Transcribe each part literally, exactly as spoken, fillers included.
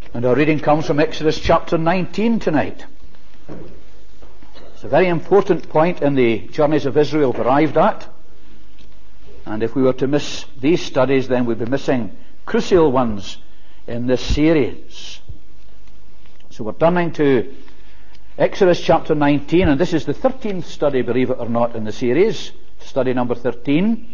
And our reading comes from Exodus chapter nineteen tonight. It's a very important point in the journeys of Israel arrived at. And if we were to miss these studies, then we'd be missing crucial ones in this series. So we're turning to Exodus chapter nineteen, and this is the thirteenth study, believe it or not, in the series, study number thirteen.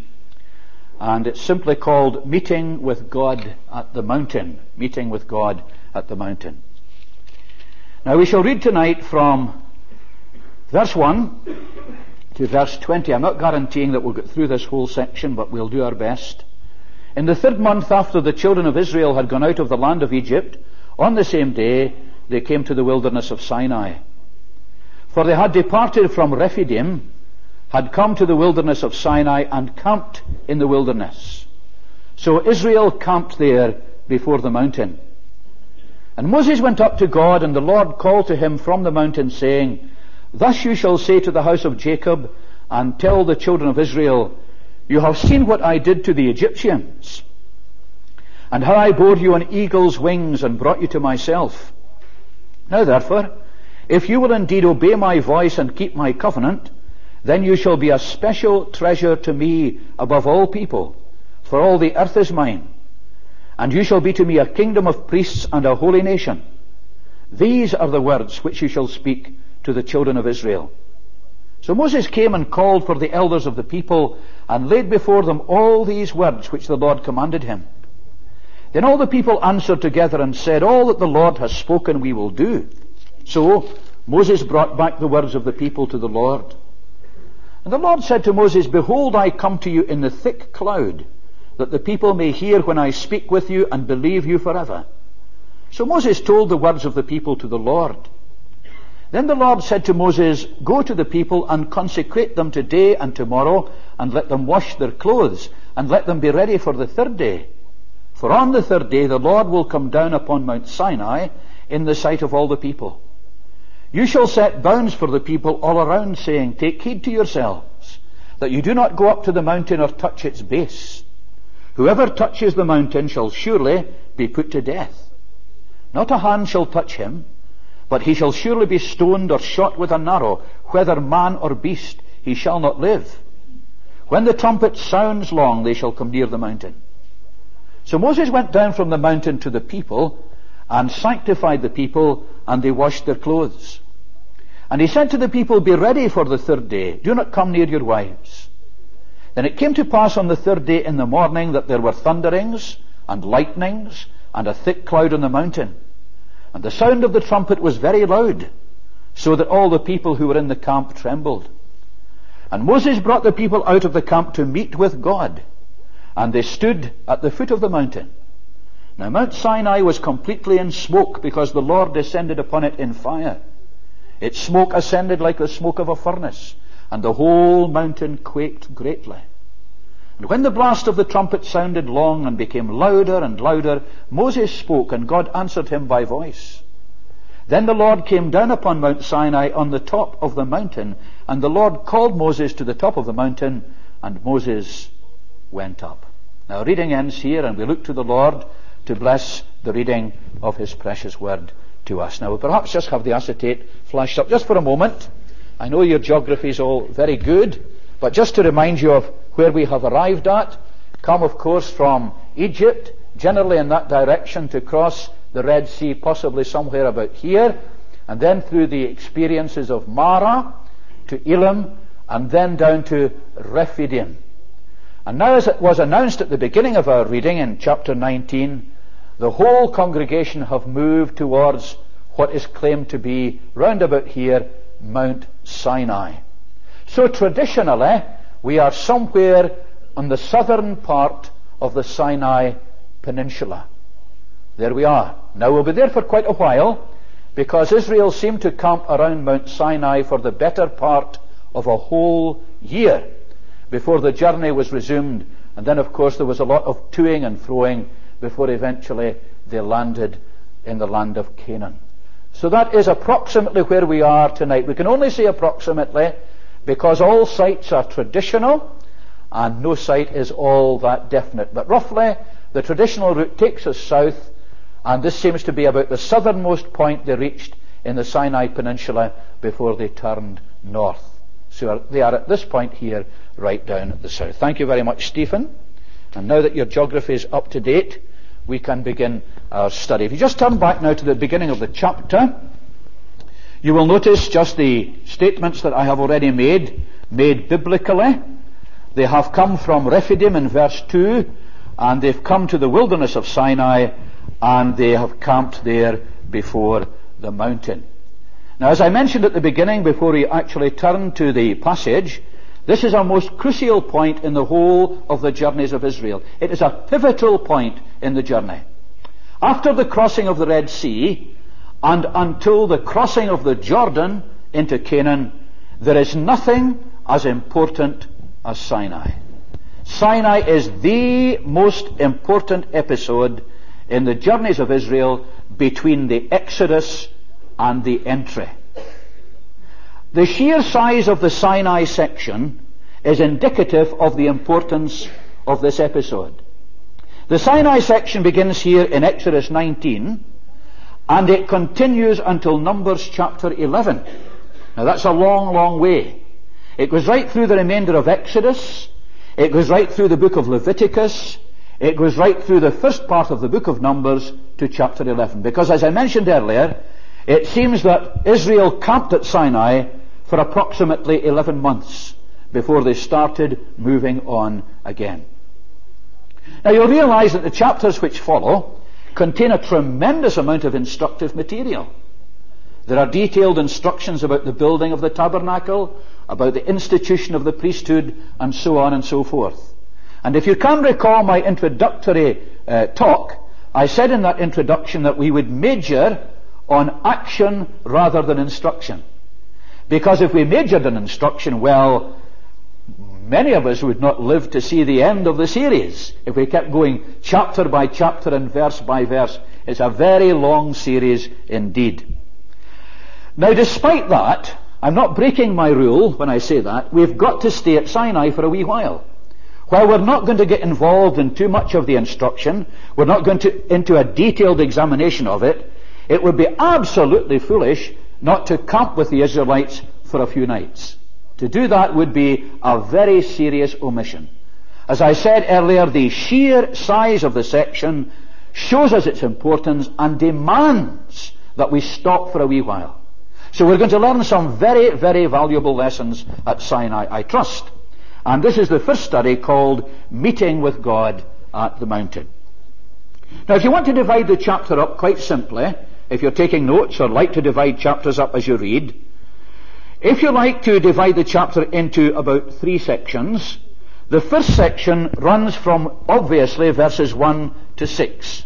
And it's simply called Meeting with God at the Mountain. Meeting with God at the Mountain. Now we shall read tonight from verse one to verse twenty. I'm not guaranteeing that we'll get through this whole section, but we'll do our best. In the third month after the children of Israel had gone out of the land of Egypt, on the same day they came to the wilderness of Sinai. For they had departed from Rephidim, had come to the wilderness of Sinai, and camped in the wilderness. So Israel camped there before the mountain. And Moses went up to God, and the Lord called to him from the mountain, saying, Thus you shall say to the house of Jacob, and tell the children of Israel, You have seen what I did to the Egyptians, and how I bore you on eagle's wings and brought you to myself. Now therefore, if you will indeed obey my voice and keep my covenant, then you shall be a special treasure to me above all people, for all the earth is mine. And you shall be to me a kingdom of priests and a holy nation. These are the words which you shall speak to the children of Israel. So Moses came and called for the elders of the people, and laid before them all these words which the Lord commanded him. Then all the people answered together and said, All that the Lord has spoken we will do. So Moses brought back the words of the people to the Lord. And the Lord said to Moses, Behold, I come to you in the thick cloud, that the people may hear when I speak with you and believe you forever. So Moses told the words of the people to the Lord. Then the Lord said to Moses, Go to the people and consecrate them today and tomorrow, and let them wash their clothes, and let them be ready for the third day. For on the third day the Lord will come down upon Mount Sinai in the sight of all the people. You shall set bounds for the people all around, saying, Take heed to yourselves, that you do not go up to the mountain or touch its base. Whoever touches the mountain shall surely be put to death. Not a hand shall touch him, but he shall surely be stoned or shot with an arrow, whether man or beast, he shall not live. When the trumpet sounds long, they shall come near the mountain. So Moses went down from the mountain to the people, and sanctified the people, and they washed their clothes. And he said to the people, Be ready for the third day. Do not come near your wives. Then it came to pass on the third day in the morning that there were thunderings and lightnings and a thick cloud on the mountain. And the sound of the trumpet was very loud, so that all the people who were in the camp trembled. And Moses brought the people out of the camp to meet with God. And they stood at the foot of the mountain. Now Mount Sinai was completely in smoke, because the Lord descended upon it in fire. Its smoke ascended like the smoke of a furnace, and the whole mountain quaked greatly. And when the blast of the trumpet sounded long and became louder and louder, Moses spoke, and God answered him by voice. Then the Lord came down upon Mount Sinai on the top of the mountain, and the Lord called Moses to the top of the mountain, and Moses went up. Now reading ends here, and we look to the Lord to bless the reading of his precious word to us. Now we'll perhaps just have the acetate flashed up just for a moment. I know your geography is all very good, but just to remind you of where we have arrived at, come of course from Egypt, generally in that direction, to cross the Red Sea, possibly somewhere about here, and then through the experiences of Mara to Elim, and then down to Rephidim. And now, as it was announced at the beginning of our reading in chapter nineteen, the whole congregation have moved towards what is claimed to be, round about here, Mount Sinai. So traditionally, we are somewhere on the southern part of the Sinai Peninsula. There we are. Now we'll be there for quite a while, because Israel seemed to camp around Mount Sinai for the better part of a whole year before the journey was resumed. And then of course there was a lot of toing and froing before eventually they landed in the land of Canaan. So that is approximately where we are tonight. We can only say approximately because all sites are traditional and no site is all that definite. But roughly, the traditional route takes us south And this seems to be about the southernmost point they reached in the Sinai Peninsula before they turned north. So they are at this point here, right down at the south. Thank you very much, Stephen. And now that your geography is up to date, we can begin our study. If you just turn back now to the beginning of the chapter, you will notice just the statements that I have already made, made biblically. They have come from Rephidim in verse two, and they've come to the wilderness of Sinai, and they have camped there before the mountain. Now, as I mentioned at the beginning, before we actually turn to the passage, this is a most crucial point in the whole of the journeys of Israel. It is a pivotal point in the journey. After the crossing of the Red Sea, and until the crossing of the Jordan into Canaan, there is nothing as important as Sinai. Sinai is the most important episode in the journeys of Israel between the Exodus and the entry. The sheer size of the Sinai section is indicative of the importance of this episode. The Sinai section begins here in Exodus nineteen, and it continues until Numbers chapter eleven. Now that's a long, long way. It goes right through the remainder of Exodus. It goes right through the book of Leviticus. It goes right through the first part of the book of Numbers to chapter eleven. Because as I mentioned earlier, it seems that Israel camped at Sinai for approximately eleven months before they started moving on again. Now you'll realize that the chapters which follow contain a tremendous amount of instructive material. There are detailed instructions about the building of the tabernacle, about the institution of the priesthood, and so on and so forth. And if you can recall my introductory uh, talk, I said in that introduction that we would major on action rather than instruction. Because if we majored on instruction, well, many of us would not live to see the end of the series. If we kept going chapter by chapter and verse by verse, it's a very long series indeed. Now, despite that, I'm not breaking my rule when I say that. We've got to stay at Sinai for a wee while. While we're not going to get involved in too much of the instruction, we're not going to into a detailed examination of it, it would be absolutely foolish not to camp with the Israelites for a few nights. To do that would be a very serious omission. As I said earlier, the sheer size of the section shows us its importance and demands that we stop for a wee while. So we're going to learn some very, very valuable lessons at Sinai, I trust. And this is the first study called Meeting with God at the Mountain. Now, if you want to divide the chapter up quite simply, if you're taking notes or like to divide chapters up as you read, if you like to divide the chapter into about three sections, the first section runs from, obviously, verses one to six.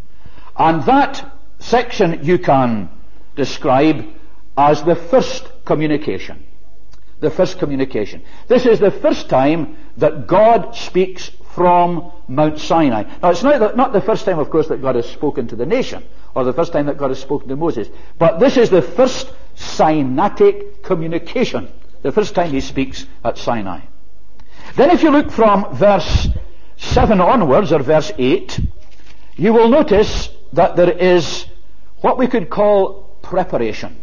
And that section you can describe as the first communication. The first communication. This is the first time that God speaks from Mount Sinai. Now, it's not the, not the first time, of course, that God has spoken to the nation, or the first time that God has spoken to Moses, but this is the first Sinaitic communication, the first time he speaks at Sinai. Then if you look from verse seven onwards, or verse eight, you will notice that there is what we could call preparation.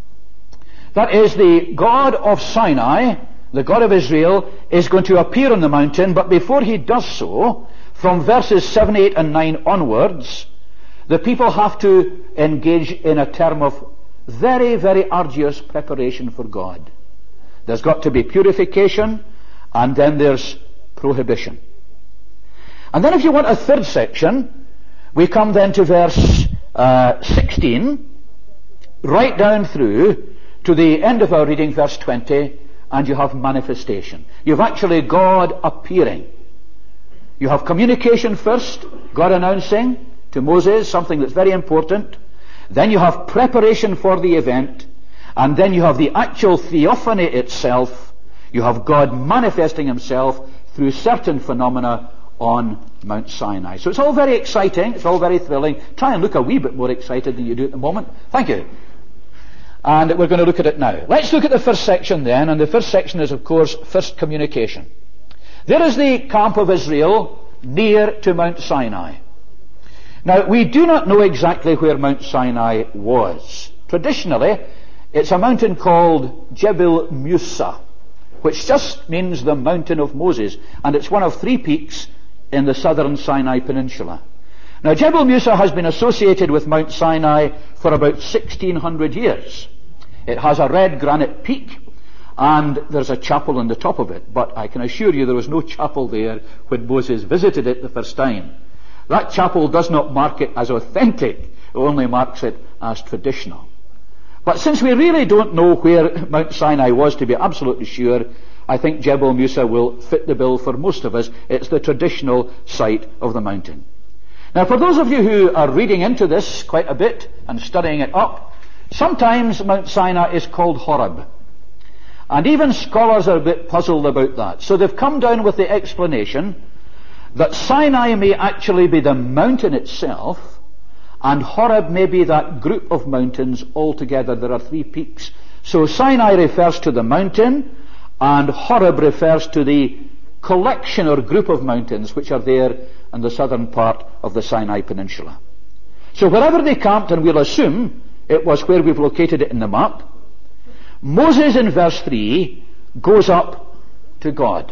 That is, the God of Sinai, the God of Israel, is going to appear on the mountain, but before he does so, from verses seven, eight and nine onwards, the people have to engage in a term of very, very arduous preparation for God. There's got to be purification, and then there's prohibition. And then if you want a third section, we come then to verse uh, sixteen, right down through to the end of our reading, verse twenty, and you have manifestation. You've actually God appearing. You have communication first, God announcing to Moses something that's very important. Then you have preparation for the event, and then you have the actual theophany itself. You have God manifesting himself through certain phenomena on Mount Sinai. So it's all very exciting, it's all very thrilling. Try and look a wee bit more excited than you do at the moment. Thank you. And we're going to look at it now. Let's look at the first section then, and the first section is, of course, first communication. There is the camp of Israel near to Mount Sinai. Now, we do not know exactly where Mount Sinai was. Traditionally, it's a mountain called Jebel Musa, which just means the mountain of Moses, and it's one of three peaks in the southern Sinai Peninsula. Now, Jebel Musa has been associated with Mount Sinai for about sixteen hundred years. It has a red granite peak, and there's a chapel on the top of it, but I can assure you there was no chapel there when Moses visited it the first time. That chapel does not mark it as authentic, it only marks it as traditional. But since we really don't know where Mount Sinai was to be absolutely sure, I think Jebel Musa will fit the bill for most of us. It's the traditional site of the mountain. Now, for those of you who are reading into this quite a bit and studying it up, sometimes Mount Sinai is called Horeb. And even scholars are a bit puzzled about that. So they've come down with the explanation that Sinai may actually be the mountain itself, and Horeb may be that group of mountains altogether. There are three peaks. So Sinai refers to the mountain, and Horeb refers to the collection or group of mountains which are there in the southern part of the Sinai Peninsula. So wherever they camped, and we'll assume it was where we've located it in the map, Moses in verse three goes up to God.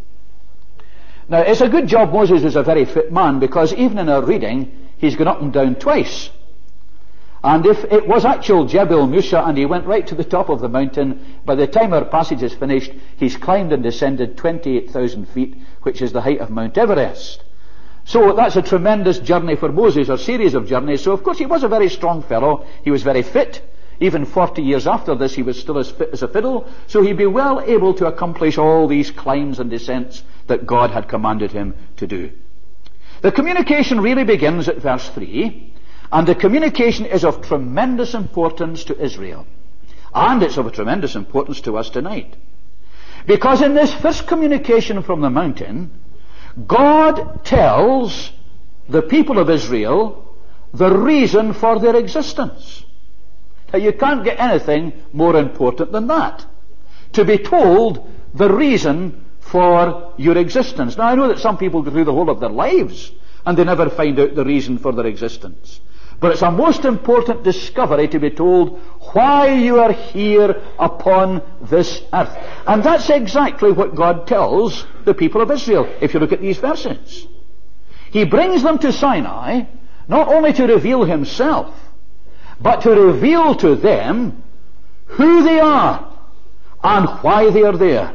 Now, it's a good job Moses is a very fit man, because even in our reading, he's gone up and down twice. And if it was actual Jebel Musa and he went right to the top of the mountain, by the time our passage is finished, he's climbed and descended twenty-eight thousand feet, which is the height of Mount Everest. So that's a tremendous journey for Moses, a series of journeys. So of course he was a very strong fellow. He was very fit. Even forty years after this, he was still as fit as a fiddle. So he'd be well able to accomplish all these climbs and descents that God had commanded him to do. The communication really begins at verse three, and the communication is of tremendous importance to Israel. And it's of a tremendous importance to us tonight. Because in this first communication from the mountain, God tells the people of Israel the reason for their existence. Now, you can't get anything more important than that. To be told the reason for your existence. Now, I know that some people go through the whole of their lives and they never find out the reason for their existence. But it's a most important discovery to be told why you are here upon this earth. And that's exactly what God tells the people of Israel, if you look at these verses. He brings them to Sinai, not only to reveal himself, but to reveal to them who they are and why they are there.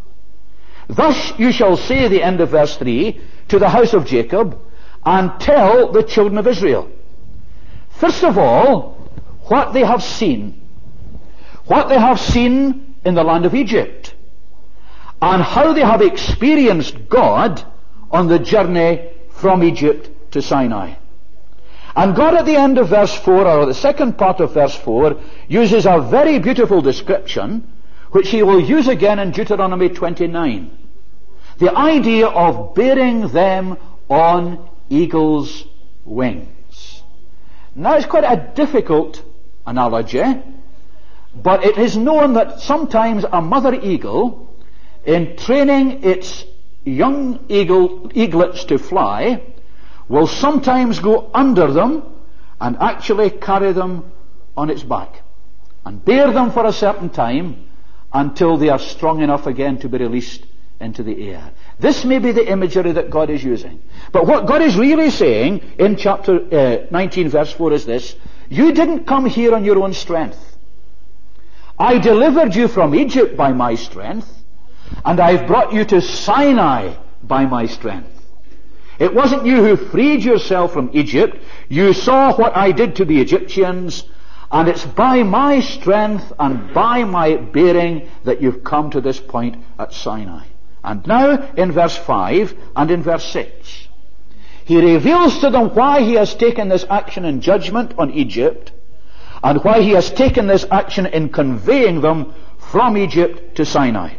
Thus you shall say, the end of verse three, to the house of Jacob, and tell the children of Israel. First of all, what they have seen. What they have seen in the land of Egypt. And how they have experienced God on the journey from Egypt to Sinai. And God at the end of verse four, or the second part of verse four, uses a very beautiful description, which he will use again in Deuteronomy twenty-nine. The idea of bearing them on eagle's wings. Now, it's quite a difficult analogy, but it is known that sometimes a mother eagle, in training its young eagle, eaglets to fly, will sometimes go under them and actually carry them on its back and bear them for a certain time until they are strong enough again to be released into the air. This may be the imagery that God is using. But what God is really saying in chapter uh, nineteen verse four is this: you didn't come here on your own strength. I delivered you from Egypt by my strength, and I've brought you to Sinai by my strength. It wasn't you who freed yourself from Egypt. You saw what I did to the Egyptians, and it's by my strength and by my bearing that you've come to this point at Sinai. And now in verse five and in verse six, he reveals to them why he has taken this action in judgment on Egypt, and why he has taken this action in conveying them from Egypt to Sinai.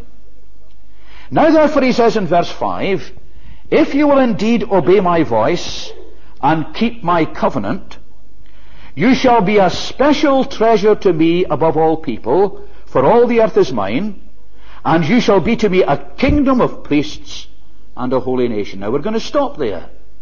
Now therefore, he says in verse five, if you will indeed obey my voice and keep my covenant, you shall be a special treasure to me above all people, for all the earth is mine, and you shall be to me a kingdom of priests and a holy nation. Now we're going to stop there.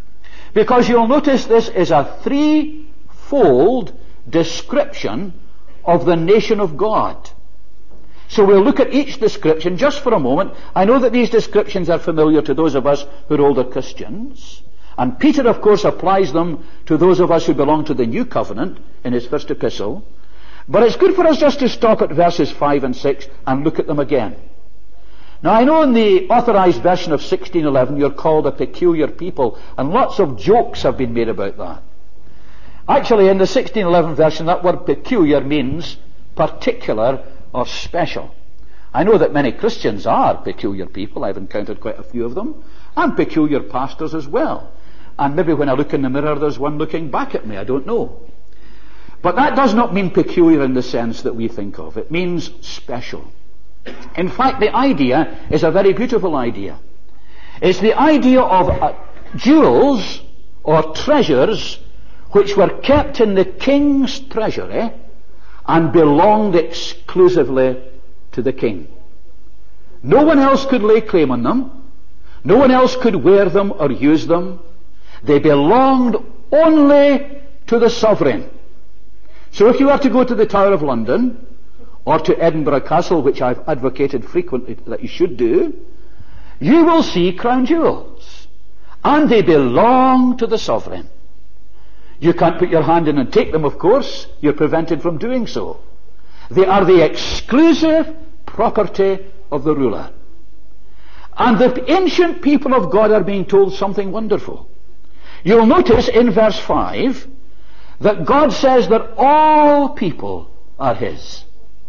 Because you'll notice this is a threefold description of the nation of God. So we'll look at each description just for a moment. I know that these descriptions are familiar to those of us who are older Christians. And Peter, of course, applies them to those of us who belong to the New Covenant in his first epistle. But it's good for us just to stop at verses five and six and look at them again. Now, I know in the authorized version of sixteen eleven you're called a peculiar people, and lots of jokes have been made about that. Actually, in the sixteen eleven version, that word peculiar means particular or special. I know that many Christians are peculiar people. I've encountered quite a few of them, and peculiar pastors as well. And maybe when I look in the mirror, there's one looking back at me. I don't know. But that does not mean peculiar in the sense that we think of. It means special. In fact, the idea is a very beautiful idea. It's the idea of uh, jewels or treasures which were kept in the king's treasury and belonged exclusively to the king. No one else could lay claim on them. No one else could wear them or use them. They belonged only to the sovereign. So if you were to go to the Tower of London or to Edinburgh Castle, which I've advocated frequently that you should do, you will see crown jewels. And they belong to the sovereign. You can't put your hand in and take them, of course. You're prevented from doing so. They are the exclusive property of the ruler. And the ancient people of God are being told something wonderful. You'll notice in verse five that God says that all people are his.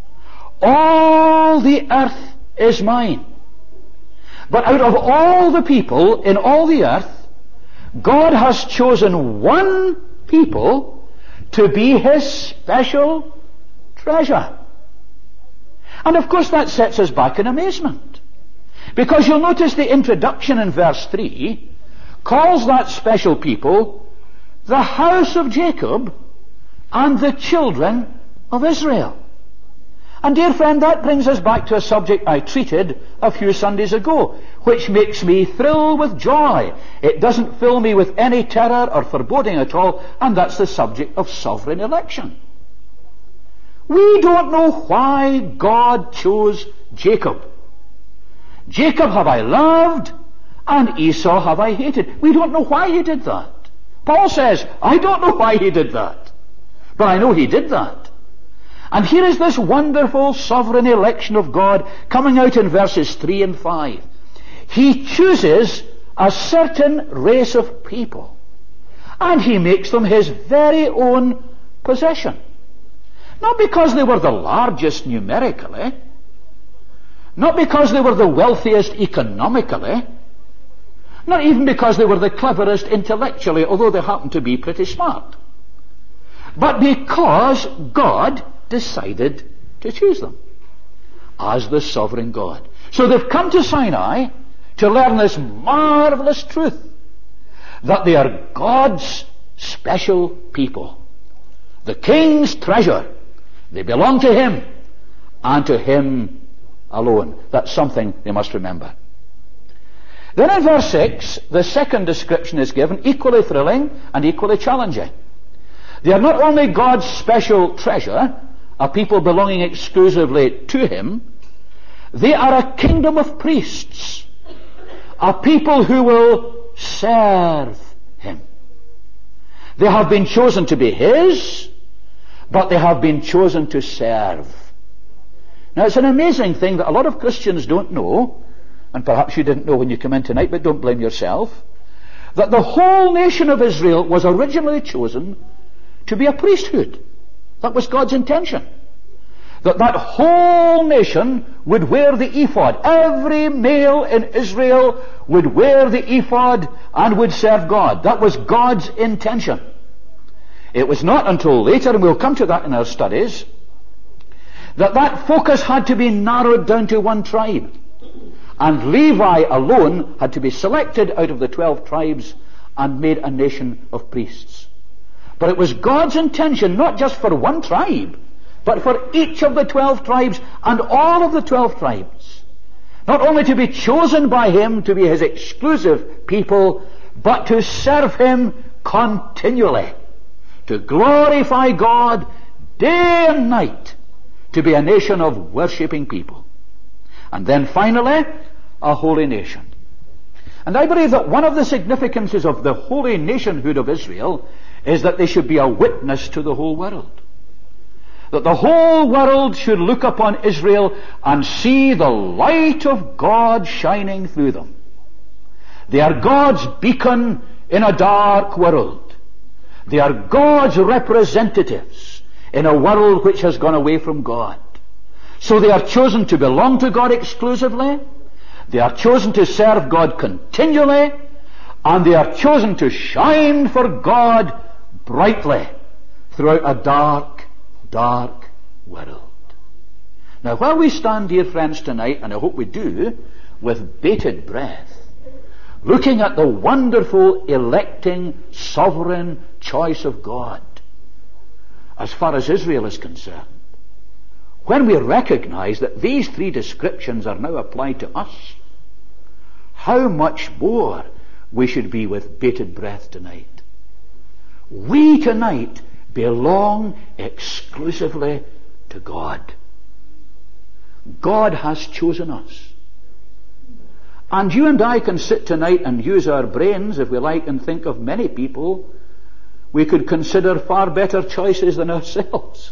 All the earth is mine. But out of all the people in all the earth, God has chosen one people to be his special treasure. And of course that sets us back in amazement. Because you'll notice the introduction in verse three calls that special people the house of Jacob and the children of Israel. And dear friend, that brings us back to a subject I treated a few Sundays ago, which makes me thrill with joy. It doesn't fill me with any terror or foreboding at all, and that's the subject of sovereign election. We don't know why God chose Jacob. Jacob have I loved, and Esau have I hated. We don't know why he did that. Paul says, I don't know why he did that, but I know he did that. And here is this wonderful sovereign election of God coming out in verses three and five. He chooses a certain race of people, and he makes them his very own possession. Not because they were the largest numerically, not because they were the wealthiest economically, not even because they were the cleverest intellectually, although they happened to be pretty smart, but because God decided to choose them as the sovereign God. So they've come to Sinai to learn this marvelous truth, that they are God's special people, the king's treasure. They belong to him and to him alone. That's something they must remember. Then in verse six, the second description is given, equally thrilling and equally challenging. They are not only God's special treasure, a people belonging exclusively to him, they are a kingdom of priests, a people who will serve him. They have been chosen to be his, but they have been chosen to serve. Now it's an amazing thing that a lot of Christians don't know, and perhaps you didn't know when you came in tonight, but don't blame yourself, that the whole nation of Israel was originally chosen to be a priesthood. That was God's intention. That that whole nation would wear the ephod. Every male in Israel would wear the ephod and would serve God. That was God's intention. It was not until later, and we'll come to that in our studies, that that focus had to be narrowed down to one tribe. And Levi alone had to be selected out of the twelve tribes and made a nation of priests. But it was God's intention, not just for one tribe, but for each of the twelve tribes and all of the twelve tribes, not only to be chosen by him to be his exclusive people, but to serve him continually, to glorify God day and night, to be a nation of worshipping people. And then finally, a holy nation. And I believe that one of the significances of the holy nationhood of Israel is that they should be a witness to the whole world. That the whole world should look upon Israel and see the light of God shining through them. They are God's beacon in a dark world. They are God's representatives in a world which has gone away from God. So they are chosen to belong to God exclusively. They are chosen to serve God continually. And they are chosen to shine for God brightly throughout a dark, dark world. Now, while we stand, dear friends, tonight, and I hope we do, with bated breath, looking at the wonderful electing, sovereign choice of God, as far as Israel is concerned, when we recognize that these three descriptions are now applied to us, how much more we should be with bated breath tonight. We tonight belong exclusively to God. God has chosen us. And you and I can sit tonight and use our brains, if we like, and think of many people we could consider far better choices than ourselves.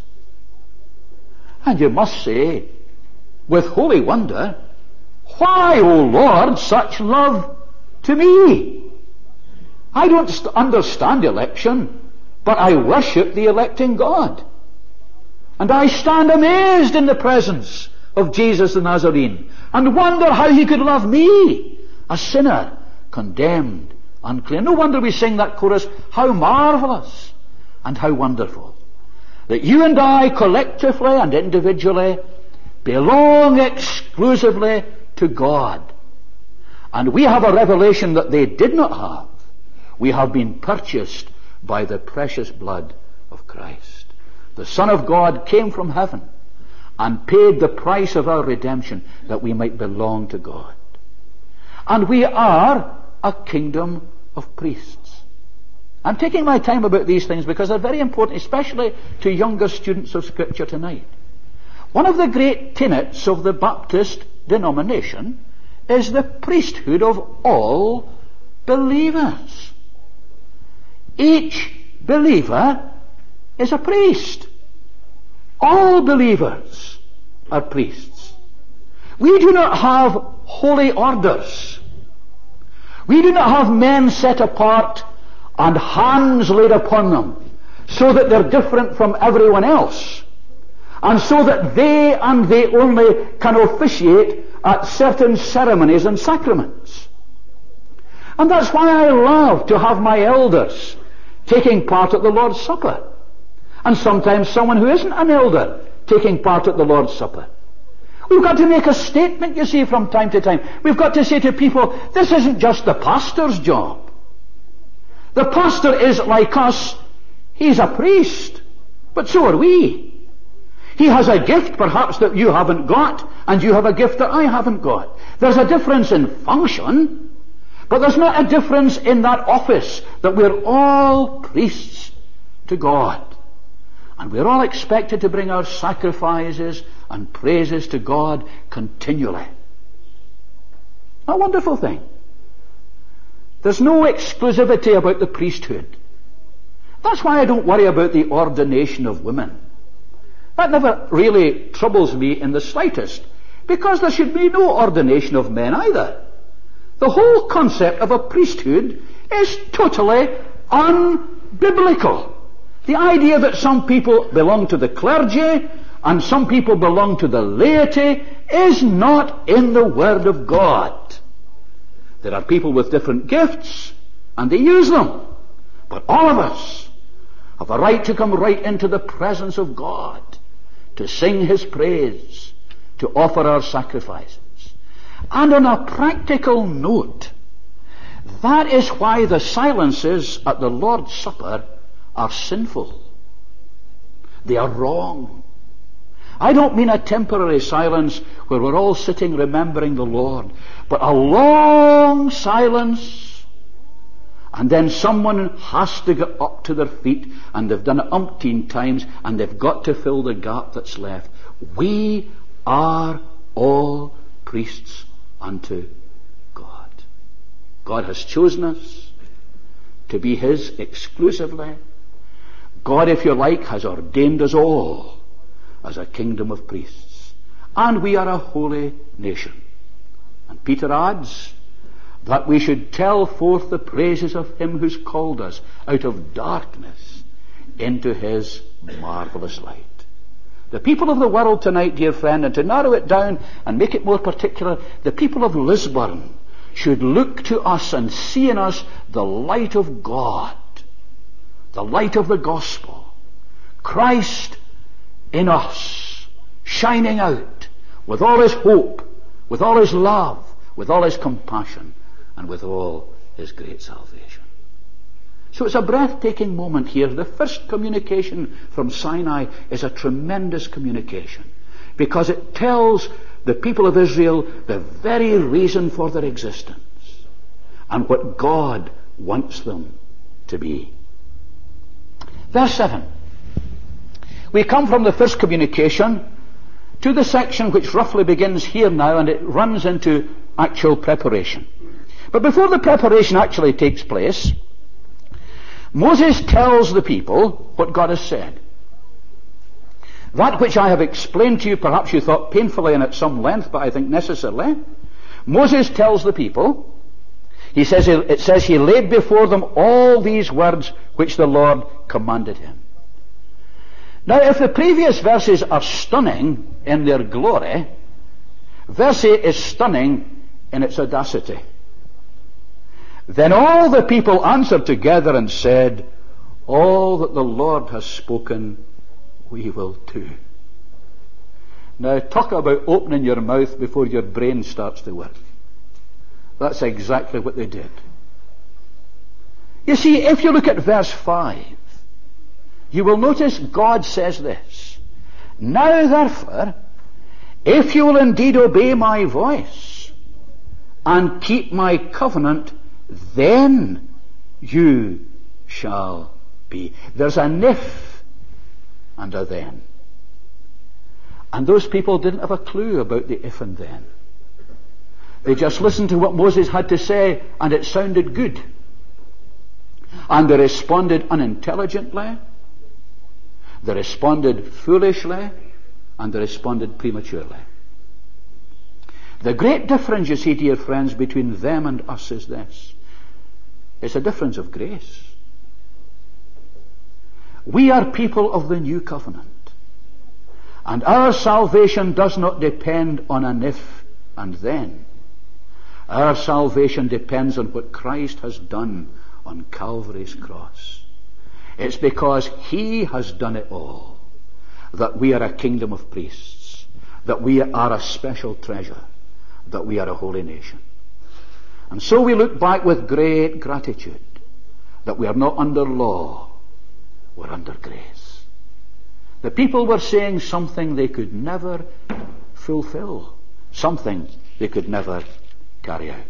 And you must say, with holy wonder, why, O Lord, such love to me? I don't st- understand election, but I worship the electing God. And I stand amazed in the presence of Jesus the Nazarene and wonder how he could love me, a sinner, condemned, unclean. No wonder we sing that chorus, how marvelous and how wonderful that you and I collectively and individually belong exclusively to God. And we have a revelation that they did not have. We have been purchased by the precious blood of Christ. The Son of God came from heaven and paid the price of our redemption that we might belong to God. And we are a kingdom of priests. I'm taking my time about these things because they're very important, especially to younger students of Scripture tonight. One of the great tenets of the Baptist denomination is the priesthood of all believers. Each believer is a priest. All believers are priests. We do not have holy orders. We do not have men set apart and hands laid upon them so that they're different from everyone else, and so that they and they only can officiate at certain ceremonies and sacraments. And that's why I love to have my elders taking part at the Lord's Supper, and sometimes someone who isn't an elder taking part at the Lord's Supper. We've got to make a statement, you see, from time to time. We've got to say to people, this isn't just the pastor's job. The pastor is like us. He's a priest, but so are we. He has a gift perhaps that you haven't got, and you have a gift that I haven't got. There's a difference in function, but there's not a difference in that office, that we're all priests to God. And we're all expected to bring our sacrifices and praises to God continually. A wonderful thing. There's no exclusivity about the priesthood. That's why I don't worry about the ordination of women. That never really troubles me in the slightest, because there should be no ordination of men either. The whole concept of a priesthood is totally unbiblical. The idea that some people belong to the clergy and some people belong to the laity is not in the Word of God. There are people with different gifts, and they use them. But all of us have a right to come right into the presence of God, to sing His praise, to offer our sacrifices. And on a practical note, that is why the silences at the Lord's Supper are sinful. They are wrong. I don't mean a temporary silence where we're all sitting remembering the Lord, but a long silence, And then someone has to get up to their feet, and they've done it umpteen times, and they've got to fill the gap that's left. We are all priests unto God. God has chosen us to be His exclusively. God, if you like, has ordained us all as a kingdom of priests. And we are a holy nation. And Peter adds that we should tell forth the praises of Him who's called us out of darkness into His marvelous light. The people of the world tonight, dear friend, and to narrow it down and make it more particular, the people of Lisburn should look to us and see in us the light of God, the light of the gospel, Christ in us, shining out with all His hope, with all His love, with all His compassion, and with all His great salvation. So it's a breathtaking moment here. The first communication from Sinai is a tremendous communication, because it tells the people of Israel the very reason for their existence and what God wants them to be. Verse seven. We come from the first communication to the section which roughly begins here now, and it runs into actual preparation. But before the preparation actually takes place, Moses tells the people what God has said. That which I have explained to you, perhaps you thought painfully and at some length, but I think necessarily, Moses tells the people, he says, it says he laid before them all these words which the Lord commanded him. Now, if the previous verses are stunning in their glory, verse eight is stunning in its audacity. Then all the people answered together and said, all that the Lord has spoken, we will do. Now, talk about opening your mouth before your brain starts to work. That's exactly what they did. You see, if you look at verse five, you will notice God says this, now therefore, if you will indeed obey my voice and keep my covenant, then you shall be. There's an if and a then. And those people didn't have a clue about the if and then. They just listened to what Moses had to say, and it sounded good. And they responded unintelligently, they responded foolishly, and they responded prematurely. The great difference, you see, dear friends, between them and us is this. It's a difference of grace. We are people of the new covenant, and our salvation does not depend on an if and then. Our salvation depends on what Christ has done on Calvary's cross. It's because He has done it all that we are a kingdom of priests, that we are a special treasure, that we are a holy nation. And so we look back with great gratitude that we are not under law, we're under grace. The people were saying something they could never fulfill, something they could never carry out.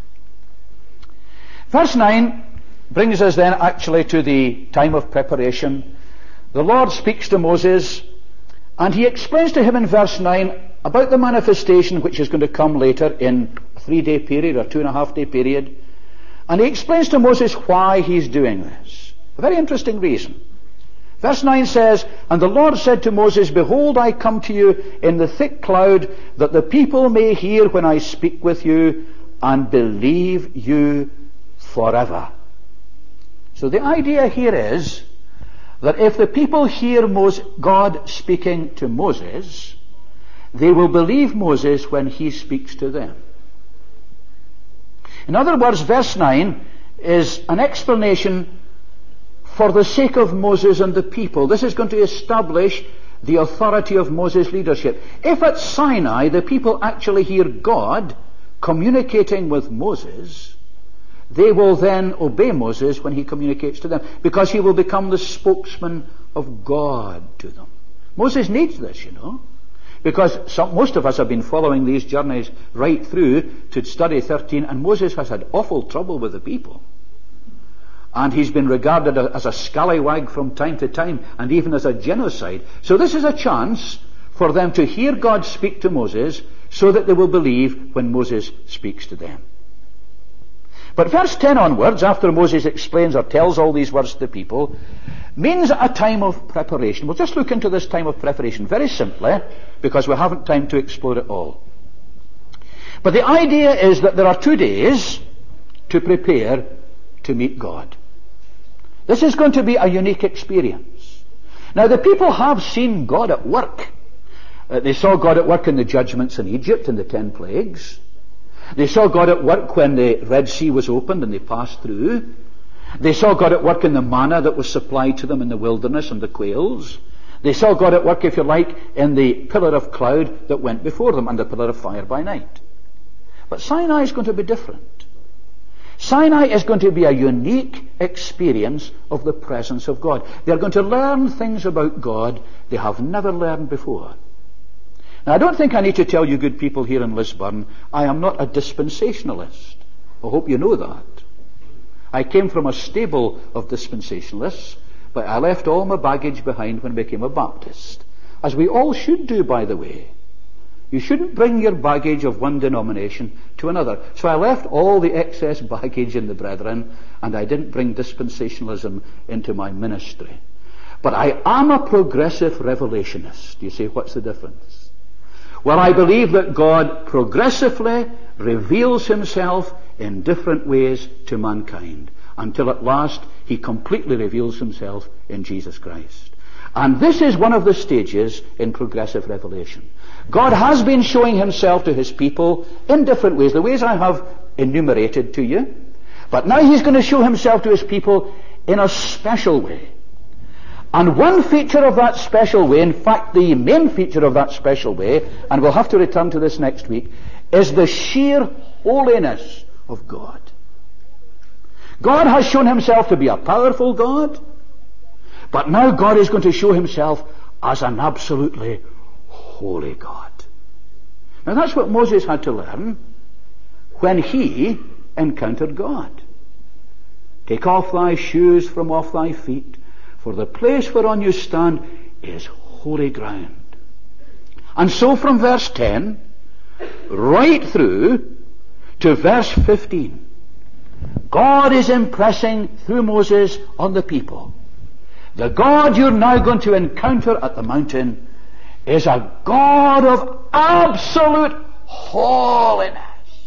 Verse nine brings us then actually to the time of preparation. The Lord speaks to Moses, and He explains to him in verse nine about the manifestation which is going to come later in a three-day period or two-and-a-half-day period. And He explains to Moses why He's doing this. A very interesting reason. Verse nine says, and the Lord said to Moses, behold, I come to you in the thick cloud, that the people may hear when I speak with you, and believe you forever. So the idea here is that if the people hear Moses, God speaking to Moses, they will believe Moses when he speaks to them. In other words, verse nine is an explanation for the sake of Moses and the people. This is going to establish the authority of Moses' leadership. If at Sinai the people actually hear God communicating with Moses, they will then obey Moses when he communicates to them, because he will become the spokesman of God to them. Moses needs this, you know, because some, most of us have been following these journeys right through to study thirteen, and Moses has had awful trouble with the people. And he's been regarded as a scallywag from time to time, and even as a genocide. So this is a chance for them to hear God speak to Moses, so that they will believe when Moses speaks to them. But verse ten onwards, after Moses explains or tells all these words to the people, means a time of preparation. We'll just look into this time of preparation very simply, because we haven't time to explore it all. But the idea is that there are two days to prepare to meet God. This is going to be a unique experience. Now, the people have seen God at work. Uh, they saw God at work in the judgments in Egypt, in the ten plagues. They saw God at work when the Red Sea was opened and they passed through. They saw God at work in the manna that was supplied to them in the wilderness and the quails. They saw God at work, if you like, in the pillar of cloud that went before them and the pillar of fire by night. But Sinai is going to be different. Sinai is going to be a unique experience of the presence of God. They're going to learn things about God they have never learned before. Now, I don't think I need to tell you, good people here in Lisburn, I am not a dispensationalist. I hope you know that. I came from a stable of dispensationalists, but I left all my baggage behind when I became a Baptist. As we all should do, by the way. You shouldn't bring your baggage of one denomination to another. So I left all the excess baggage in the brethren, and I didn't bring dispensationalism into my ministry. But I am a progressive revelationist. You say, what's the difference? Well, I believe that God progressively reveals himself in different ways to mankind, until at last he completely reveals himself in Jesus Christ. And this is one of the stages in progressive revelation. God has been showing himself to his people in different ways, the ways I have enumerated to you. But now he's going to show himself to his people in a special way. And one feature of that special way, in fact the main feature of that special way, and we'll have to return to this next week, is the sheer holiness of God. God has shown himself to be a powerful God, but now God is going to show himself as an absolutely holy God. Now that's what Moses had to learn when he encountered God. Take off thy shoes from off thy feet, for the place whereon you stand is holy ground. And so from verse ten right through to verse fifteen, God is impressing through Moses on the people. The God you're now going to encounter at the mountain is a God of absolute holiness.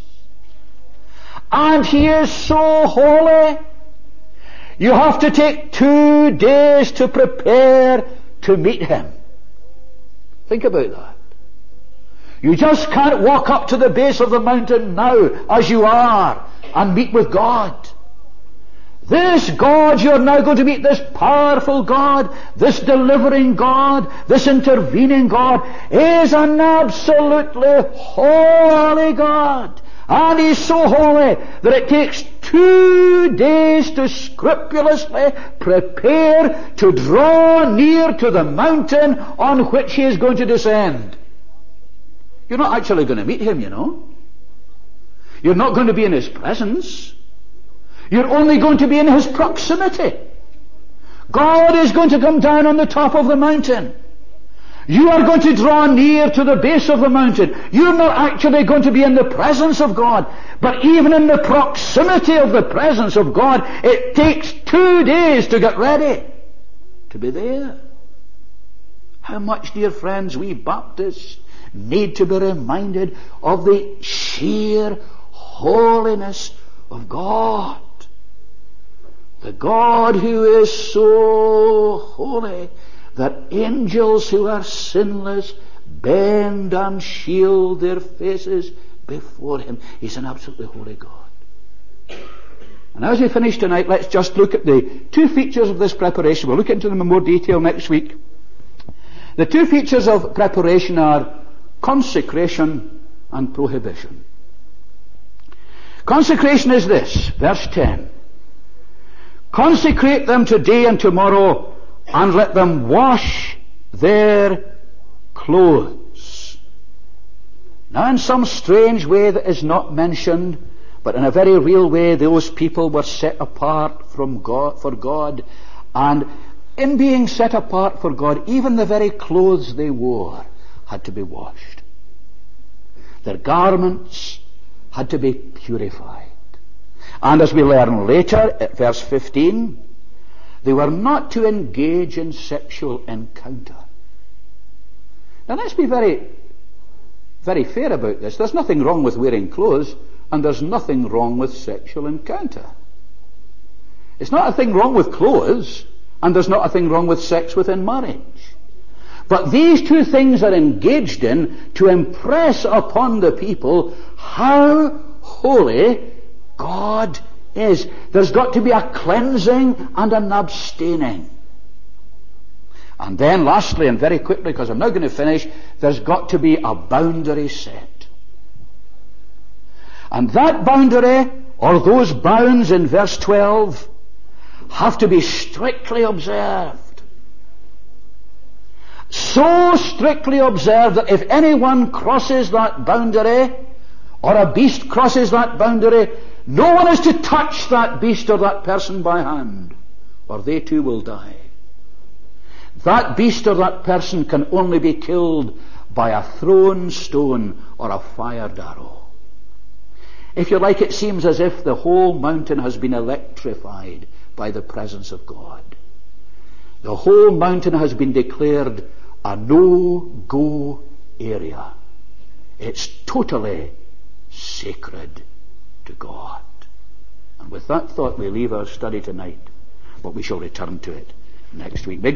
And he is so holy, you have to take two days to prepare to meet him. Think about that. You just can't walk up to the base of the mountain now as you are and meet with God. This God you're now going to meet, this powerful God, this delivering God, this intervening God, is an absolutely holy God. And he's so holy that it takes two days to scrupulously prepare to draw near to the mountain on which he is going to descend. You're not actually going to meet him, you know. You're not going to be in his presence. You're only going to be in his proximity. God is going to come down on the top of the mountain. You are going to draw near to the base of the mountain. You're not actually going to be in the presence of God. But even in the proximity of the presence of God, it takes two days to get ready to be there. How much, dear friends, we Baptists need to be reminded of the sheer holiness of God. The God who is so holy that angels who are sinless bend and shield their faces before him. He's an absolutely holy God. And as we finish tonight, let's just look at the two features of this preparation. We'll look into them in more detail next week. The two features of preparation are consecration and prohibition. Consecration is this, verse ten. Consecrate them today and tomorrow, and let them wash their clothes. Now, in some strange way that is not mentioned, But in a very real way, those people were set apart from God, for God. And in being set apart for God, even the very clothes they wore had to be washed. Their garments had to be purified. And as we learn later at verse fifteen, they were not to engage in sexual encounter. Now let's be very, very fair about this. There's nothing wrong with wearing clothes, and there's nothing wrong with sexual encounter. It's not a thing wrong with clothes, and there's not a thing wrong with sex within marriage. But these two things are engaged in to impress upon the people how holy God is. There's got to be a cleansing and an abstaining. And then lastly, and very quickly, because I'm now going to finish, there's got to be a boundary set. And that boundary, or those bounds in verse twelve, have to be strictly observed. So strictly observed that if anyone crosses that boundary, or a beast crosses that boundary, no one is to touch that beast or that person by hand, or they too will die. That beast or that person can only be killed by a thrown stone or a fired arrow. If you like, it seems as if the whole mountain has been electrified by the presence of God. The whole mountain has been declared a no-go area. It's totally sacred to God. And with that thought, we leave our study tonight, but we shall return to it next week. May